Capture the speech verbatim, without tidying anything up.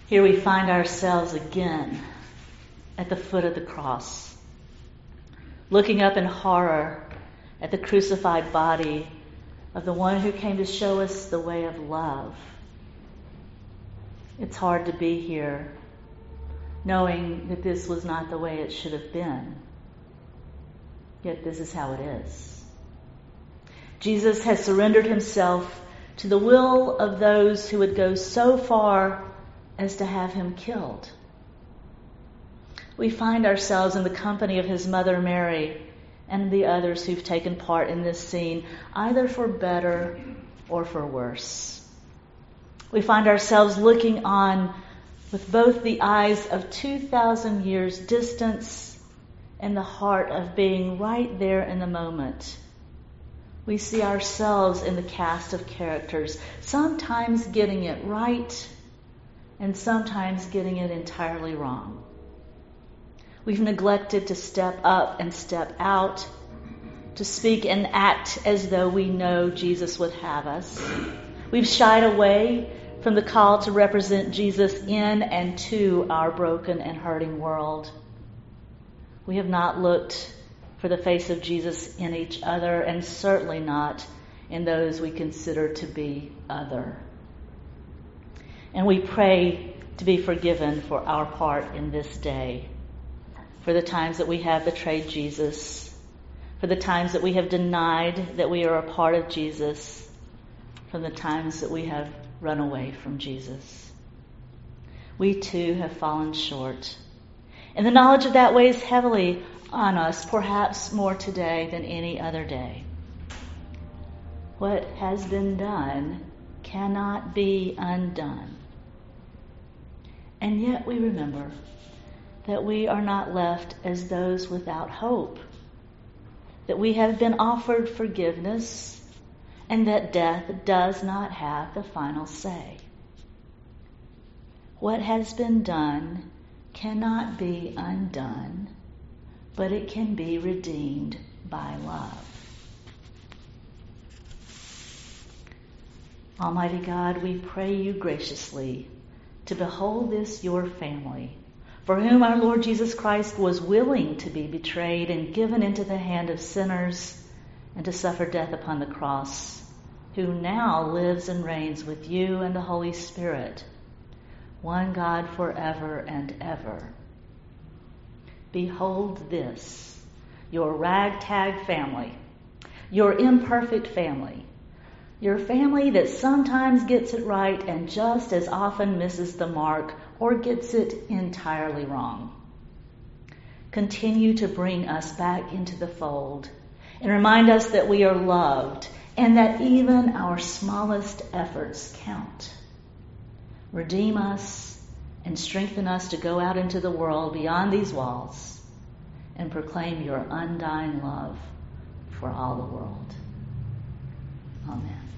Here we find ourselves again at the foot of the cross, looking up in horror at the crucified body of the one who came to show us the way of love. It's hard to be here knowing that this was not the way it should have been. Yet this is how it is. Jesus has surrendered himself to the will of those who would go so far as to have him killed. We find ourselves in the company of his mother Mary and the others who've taken part in this scene, either for better or for worse. We find ourselves looking on with both the eyes of two thousand years distance and the heart of being right there in the moment. We see ourselves in the cast of characters, sometimes getting it right and sometimes getting it entirely wrong. We've neglected to step up and step out, to speak and act as though we know Jesus would have us. We've shied away from the call to represent Jesus in and to our broken and hurting world. We have not looked for the face of Jesus in each other, and certainly not in those we consider to be other. And we pray to be forgiven for our part in this day, for the times that we have betrayed Jesus, for the times that we have denied that we are a part of Jesus, from the times that we have run away from Jesus. We too have fallen short. And the knowledge of that weighs heavily on us, perhaps more today than any other day. What has been done cannot be undone. And yet we remember that we are not left as those without hope, that we have been offered forgiveness, and that death does not have the final say. What has been done cannot be undone, but it can be redeemed by love. Almighty God, we pray you graciously to behold this your family, for whom our Lord Jesus Christ was willing to be betrayed and given into the hand of sinners and to suffer death upon the cross, who now lives and reigns with you and the Holy Spirit, one God forever and ever. Behold this, your ragtag family, your imperfect family, your family that sometimes gets it right and just as often misses the mark or gets it entirely wrong. Continue to bring us back into the fold and remind us that we are loved and that even our smallest efforts count. Redeem us and strengthen us to go out into the world beyond these walls and proclaim your undying love for all the world. Amen.